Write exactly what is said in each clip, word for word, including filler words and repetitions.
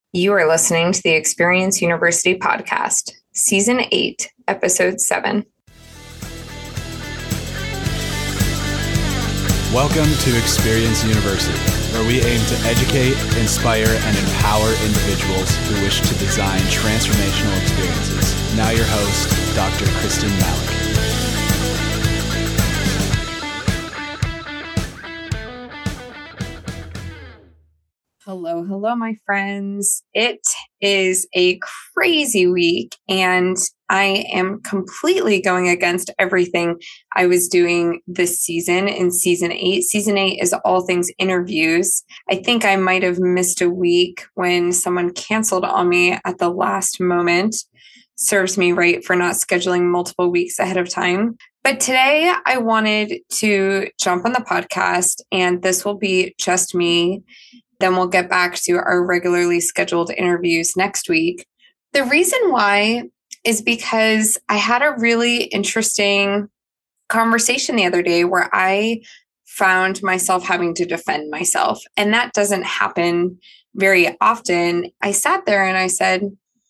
You are listening to the Experience University podcast, Season eight, Episode seven. Welcome to Experience University, where we aim to educate, inspire, and empower individuals who wish to design transformational experiences. Now your host, Doctor Kristen Malik. Hello, hello, my friends. It is a crazy week, and I am completely going against everything I was doing this season in season eight. Season eight is all things interviews. I think I might have missed a week when someone canceled on me at the last moment. Serves me right for not scheduling multiple weeks ahead of time. But today I wanted to jump on the podcast, and this will be just me. Then we'll get back to our regularly scheduled interviews next week. The reason why is because I had a really interesting conversation the other day where I found myself having to defend myself. And that doesn't happen very often. I sat there and I said,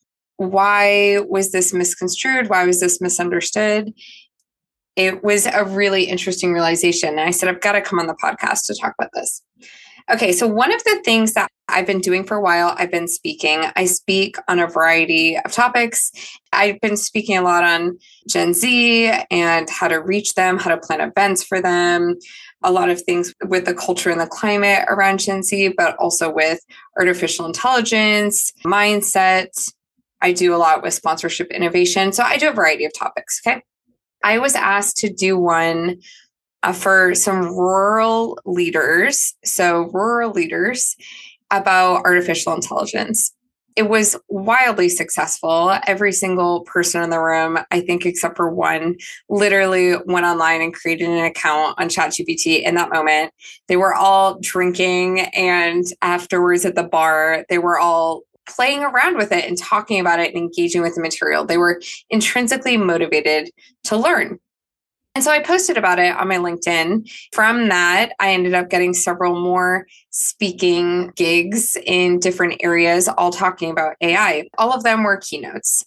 why was this misconstrued? Why was this misunderstood? It was a really interesting realization. And I said, I've got to come on the podcast to talk about this. Okay, so one of the things that I've been doing for a while, I've been speaking. I speak on a variety of topics. I've been speaking a lot on Gen Z and how to reach them, how to plan events for them, a lot of things with the culture and the climate around Gen Z, but also with artificial intelligence, mindset. I do a lot with sponsorship innovation. So I do a variety of topics, okay? I was asked to do one Uh, for some rural leaders, so rural leaders about artificial intelligence. It was wildly successful. Every single person in the room, I think except for one, literally went online and created an account on ChatGPT in that moment. They were all drinking, and afterwards at the bar, they were all playing around with it and talking about it and engaging with the material. They were intrinsically motivated to learn. And so I posted about it on my LinkedIn. From that, I ended up getting several more speaking gigs in different areas, all talking about A I. All of them were keynotes.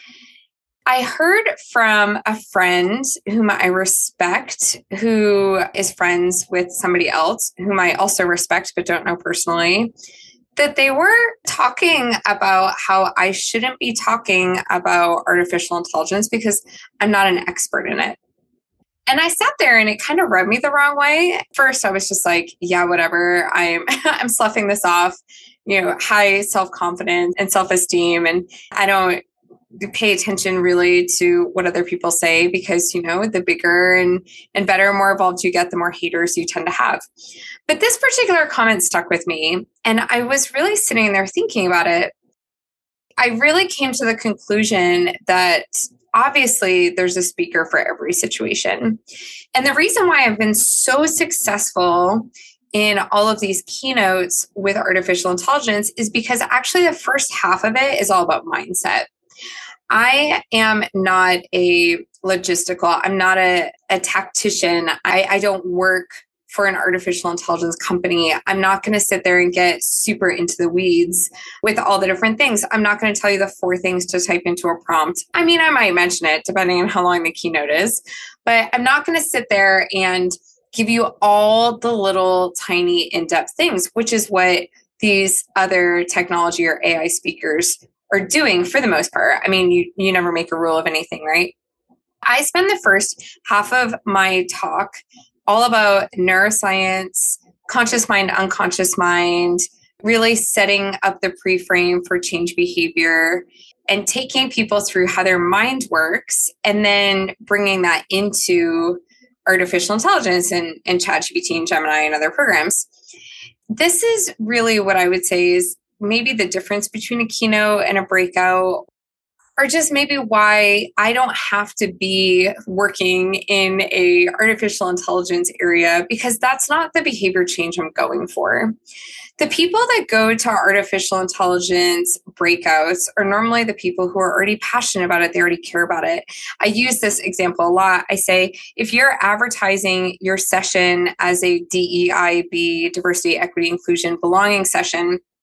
I heard from a friend whom I respect, who is friends with somebody else, whom I also respect but don't know personally, that they were talking about how I shouldn't be talking about artificial intelligence because I'm not an expert in it. And I sat there and it kind of rubbed me the wrong way. First, I was just like, yeah, whatever. I'm I'm sloughing this off, you know, high self-confidence and self-esteem. And I don't pay attention really to what other people say because, you know, the bigger and, and better, more evolved you get, the more haters you tend to have. But this particular comment stuck with me. And I was really sitting there thinking about it. I really came to the conclusion that obviously, there's a speaker for every situation. And the reason why I've been so successful in all of these keynotes with artificial intelligence is because actually the first half of it is all about mindset. I am not a logistical, I'm not a, a tactician. I, I don't work for an artificial intelligence company. I'm not going to sit there and get super into the weeds with all the different things. I'm not going to tell you the four things to type into a prompt. I mean, I might mention it depending on how long the keynote is, but I'm not going to sit there and give you all the little tiny in-depth things, which is what these other technology or A I speakers are doing for the most part. I mean, you, you never make a rule of anything, right? I spend the first half of my talk all about neuroscience, conscious mind, unconscious mind, really setting up the pre-frame for change behavior and taking people through how their mind works and then bringing that into artificial intelligence and, and ChatGPT and Gemini and other programs. This is really what I would say is maybe the difference between a keynote and a breakout, or just maybe why I don't have to be working in a artificial intelligence area because that's not the behavior change I'm going for. The people that go to artificial intelligence breakouts are normally the people who are already passionate about it. They already care about it. I use this example a lot. I say, if you're advertising your session as a D E I B, diversity, equity, inclusion, belonging session,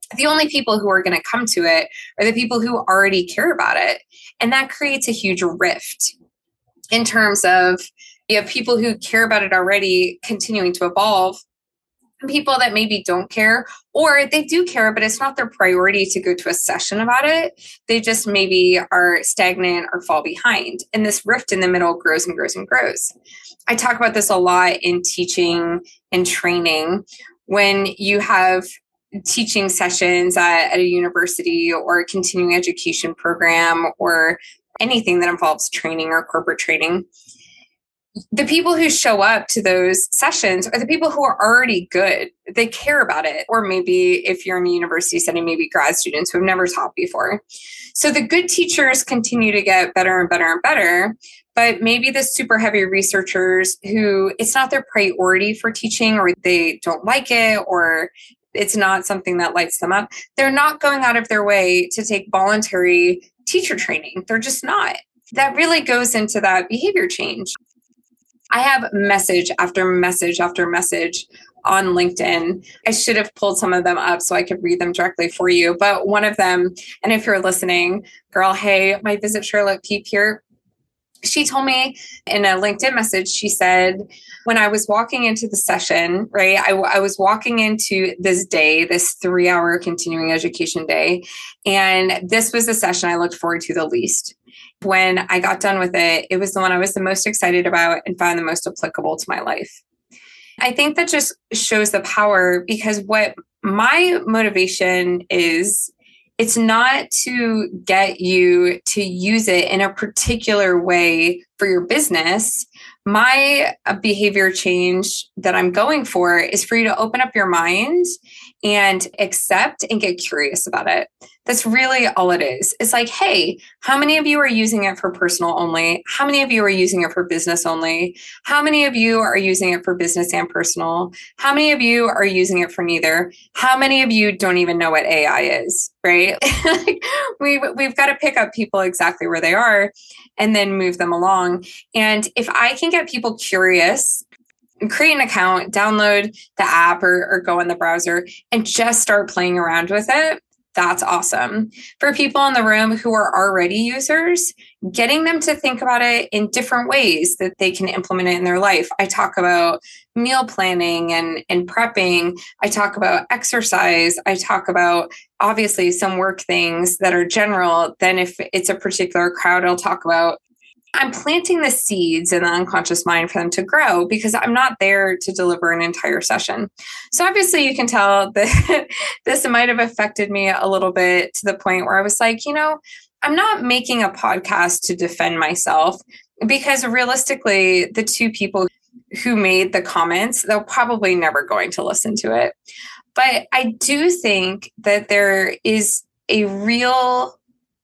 the only people who are going to come to it are the people who already care about it. And that creates a huge rift in terms of you have people who care about it already continuing to evolve, and people that maybe don't care, or they do care, but it's not their priority to go to a session about it. They just maybe are stagnant or fall behind. And this rift in the middle grows and grows and grows. I talk about this a lot in teaching and training. When you have teaching sessions at, at a university or a continuing education program or anything that involves training or corporate training, the people who show up to those sessions are the people who are already good. They care about it. Or maybe if you're in a university setting, maybe grad students who have never taught before. So the good teachers continue to get better and better and better. But maybe the super heavy researchers who it's not their priority for teaching, or they don't like it, or it's not something that lights them up, they're not going out of their way to take voluntary teacher training. They're just not. That really goes into that behavior change. I have message after message after message on LinkedIn. I should have pulled some of them up so I could read them directly for you. But one of them, and if you're listening, girl, hey, my Visit Charlotte Peep here. She told me in a LinkedIn message, she said, when I was walking into the session, right, I, I was walking into this day, this three hour continuing education day. And this was the session I looked forward to the least. When I got done with it, it was the one I was the most excited about and found the most applicable to my life. I think that just shows the power, because what my motivation is, it's not to get you to use it in a particular way for your business. My behavior change that I'm going for is for you to open up your mind and accept and get curious about it. That's really all it is. It's like, hey, how many of you are using it for personal only? How many of you are using it for business only? How many of you are using it for business and personal? How many of you are using it for neither? How many of you don't even know what A I is, right? we've, we've got to pick up people exactly where they are and then move them along. And if I can get people curious, create an account, download the app or, or go in the browser and just start playing around with it, that's awesome. For people in the room who are already users, getting them to think about it in different ways that they can implement it in their life. I talk about meal planning and, and prepping. I talk about exercise. I talk about obviously some work things that are general. Then if it's a particular crowd, I'll talk about I'm planting the seeds in the unconscious mind for them to grow, because I'm not there to deliver an entire session. So obviously you can tell that this might have affected me a little bit, to the point where I was like, you know, I'm not making a podcast to defend myself, because realistically, the two people who made the comments, they're probably never going to listen to it. But I do think that there is a real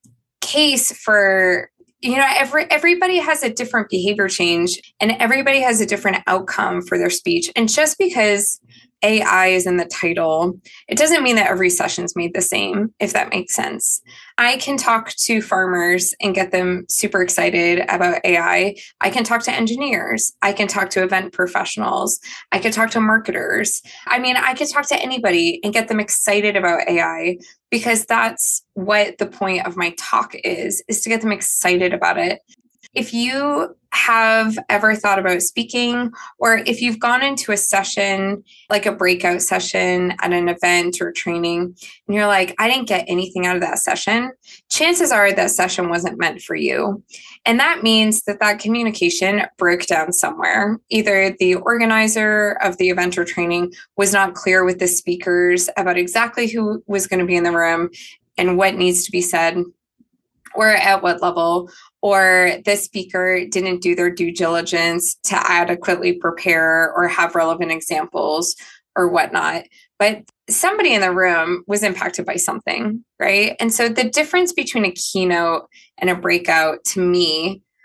case for, you know, every everybody has a different behavior change, and everybody has a different outcome for their speech. And just because A I is in the title, it doesn't mean that every session's made the same, if that makes sense. I can talk to farmers and get them super excited about A I. I can talk to engineers. I can talk to event professionals. I can talk to marketers. I mean, I could talk to anybody and get them excited about A I, because that's what the point of my talk is, is to get them excited about it. If you have ever thought about speaking, or if you've gone into a session, like a breakout session at an event or training, and you're like, I didn't get anything out of that session, chances are that session wasn't meant for you. And that means that that communication broke down somewhere. Either the organizer of the event or training was not clear with the speakers about exactly who was going to be in the room and what needs to be said, or at what level, or the speaker didn't do their due diligence to adequately prepare or have relevant examples or whatnot. But somebody in the room was impacted by something, right? And so the difference between a keynote and a breakout, to me,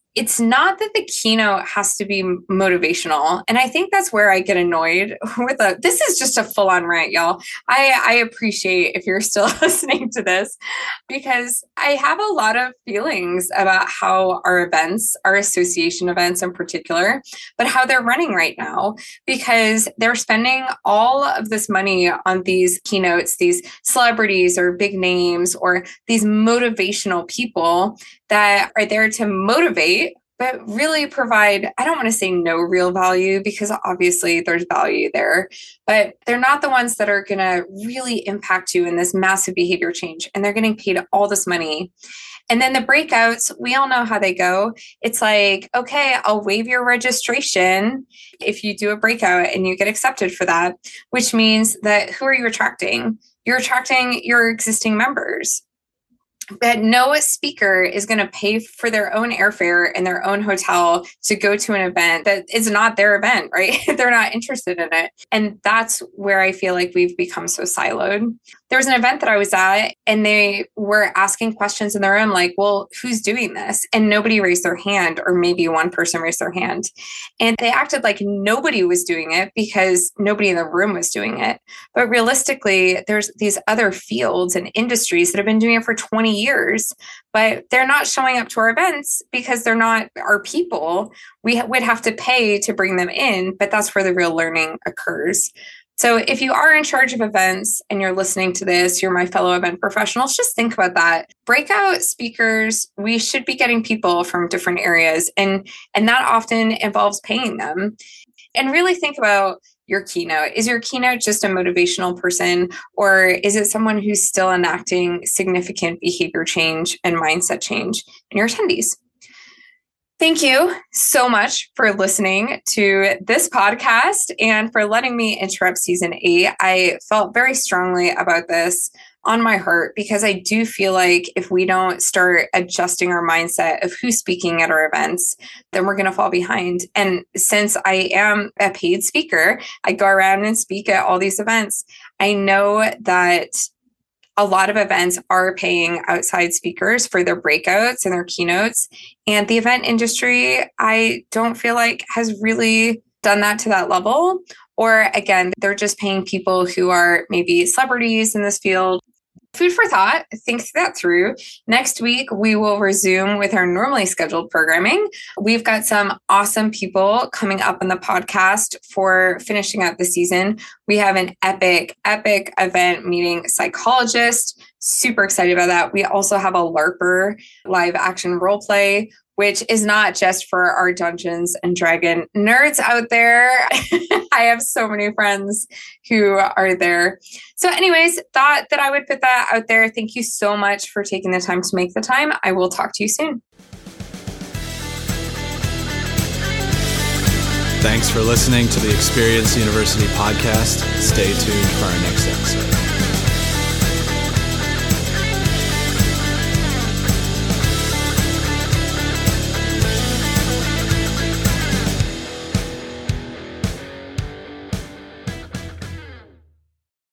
it's not that the keynote has to be motivational. And I think that's where I get annoyed with a, this is just a full on rant, y'all. I, I appreciate if you're still listening to this, because I have a lot of feelings about how our events, our association events in particular, but how they're running right now, because they're spending all of this money on these keynotes, these celebrities or big names, or these motivational people that are there to motivate, but really provide, I don't want to say no real value, because obviously there's value there, but they're not the ones that are going to really impact you in this massive behavior change. And they're getting paid all this money. And then the breakouts, we all know how they go. It's like, okay, I'll waive your registration if you do a breakout and you get accepted for that, which means that who are you attracting? You're attracting your existing members. But no speaker is going to pay for their own airfare and their own hotel to go to an event that is not their event, right? They're not interested in it. And that's where I feel like we've become so siloed. There was an event that I was at, and they were asking questions in the room like, well, who's doing this? And nobody raised their hand, or maybe one person raised their hand. And they acted like nobody was doing it because nobody in the room was doing it. But realistically, there's these other fields and industries that have been doing it for twenty years, but they're not showing up to our events because they're not our people. We would have to pay to bring them in, but that's where the real learning occurs. So if you are in charge of events and you're listening to this, you're my fellow event professionals, just think about that. Breakout speakers, we should be getting people from different areas, and, and that often involves paying them. And really think about your keynote. Is your keynote just a motivational person, or is it someone who's still enacting significant behavior change and mindset change in your attendees? Thank you so much for listening to this podcast and for letting me interrupt season eight. I felt very strongly about this on my heart, because I do feel like if we don't start adjusting our mindset of who's speaking at our events, then we're going to fall behind. And since I am a paid speaker, I go around and speak at all these events. I know that a lot of events are paying outside speakers for their breakouts and their keynotes. And the event industry, I don't feel like has really done that to that level. Or again, they're just paying people who are maybe celebrities in this field. Food for thought, think that through. Next week, we will resume with our normally scheduled programming. We've got some awesome people coming up on the podcast for finishing out the season. We have an epic, epic event meeting psychologist. Super excited about that. We also have a LARPer, live action role play, which is not just for our Dungeons and Dragon nerds out there. I have so many friends who are there. So anyways, thought that I would put that out there. Thank you so much for taking the time to make the time. I will talk to you soon. Thanks for listening to the Experience University podcast. Stay tuned for our next episode.